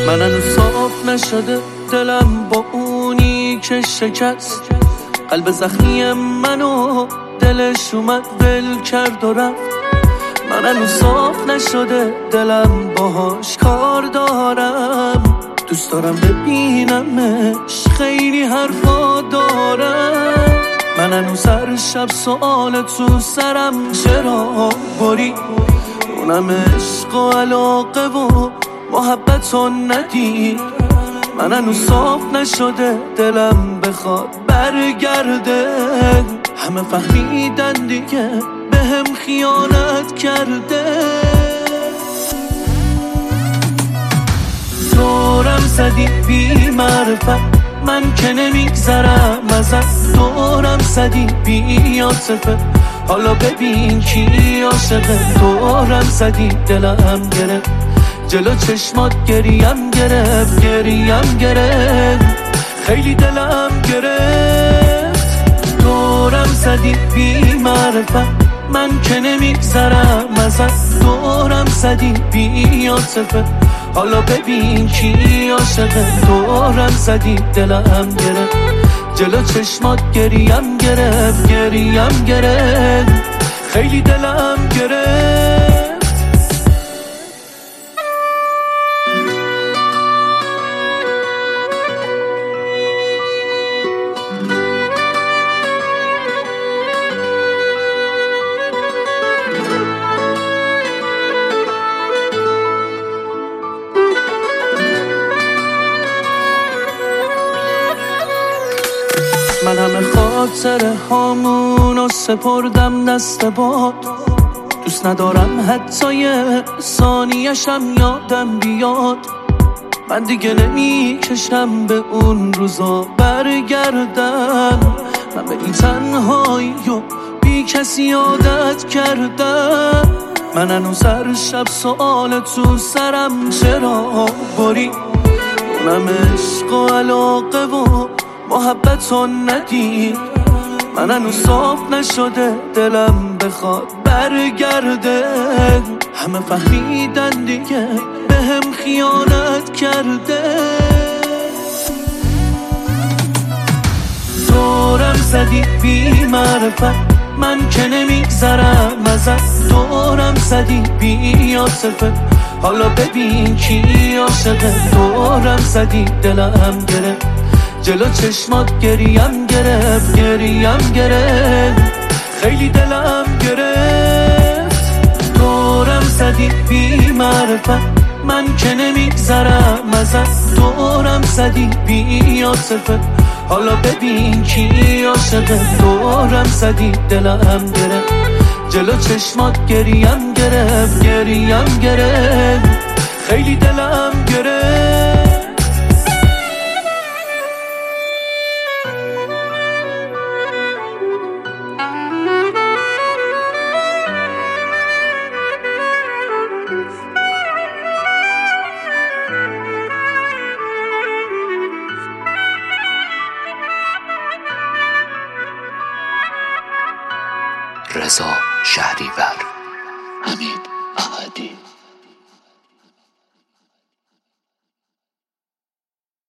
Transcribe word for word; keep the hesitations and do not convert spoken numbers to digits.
من هنوز صاف نشده دلم با اونی که شکست قلب زخمی منو دلش اومد ول کرد و رفت. من هنوز صاف نشده دلم باهاش کار دارم، دوست دارم ببینمش خیلی حرفا دارم. من هنوز هر شب سوال تو سرم چرا باری، اونم عشق و علاقه و محبت و ندید. من هنوز صاف نشده دلم بخواد برگرده، همه فهمیدن دیگه به هم خیانت کرده. دورم زدی بی معرفت، من که نمیگذرم ازت. دورم زدی بی عاطفه، حالا ببین کی عاشقه. دورم زدی دلم گرفت، جلو چشمات گریم گرفت، گریم گرفت، خیلی دلم گرفت. دورم زدی بی معرفت، من که نمیگذرم ازت. دورم زدی بی عاطفه، حالا ببین کی عاشقه. دورم زدی دلم گرفت، جلو چشمات گریم گرفت، گریم گرفت، خیلی دلم گرفت. من همه خاطره هامونو سپردم دست باد، دوست ندارم حتی یه ثانیه‌شم یادم بیاد. من دیگه نمیکشم به اون روزا برگردم، من به این تنهایی و بی کسی عادت کردم. من هنوز هر شب سوال تو سرم چرا باری، اونم عشق و علاقه و محبت و ندید. من هنوز صاف نشده دلم بخواد برگرده، همه فهمیدن دیگه به هم خیانت کرده. دورم زدی بی معرفت، من که نمیگذرم ازت. دورم زدی بی عاطفه، حالا ببین کی عاشقه. دورم زدی دلم گرفت، جلو چشمات گریم گرفت، گریم گرفت، خیلی دلم گرفت. دورم زدی بی معرفت، من که نمیگذرم ازت. دورم زدی بی عاطفه، حالا ببین کی عاشقه. دورم زدی دلم گرفت، جلو چشمات گریم گرفت، گریم گرفت، خیلی دلم گرفت. رضا شهریور.